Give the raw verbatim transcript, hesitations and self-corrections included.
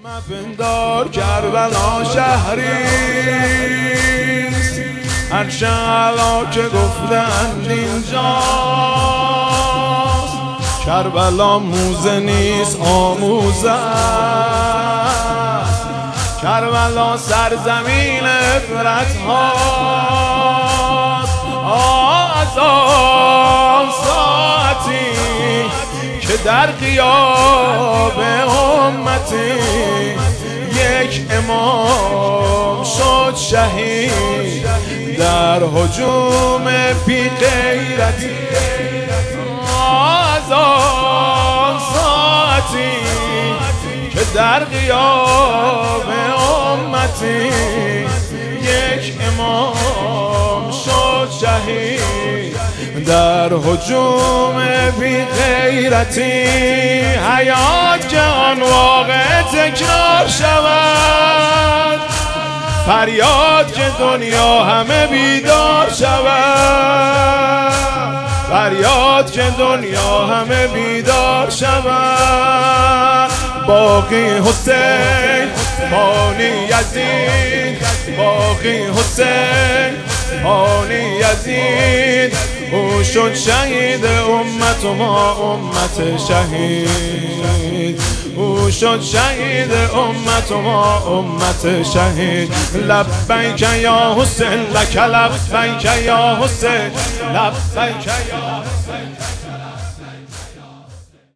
مپندار کربلا شهریست، انشالله که گفتند اینجاست. کربلا موزه نیست آموزه است، کربلا سرزمین عبرت هاست. از آن ساعتی که در غیاب امتی یک امام شد شهید در هجوم بی غیرتی. از آن ساعتی که در غیاب امتی یک امام شد شهید در هجوم بی غیرتی. حیات که آن واقع تکرار شود، فریاد که دنیا همه بیدار شود، فریاد که دنیا همه بیدار شود. باقی حسین فانی یزید، باقی حسین فانی یزید، او شد شهید امت و ما امت شهید، او شد شهید امت و ما امت شهید. لبیک یا حسین لک لبیک یا حسین، لبیک یا حسین.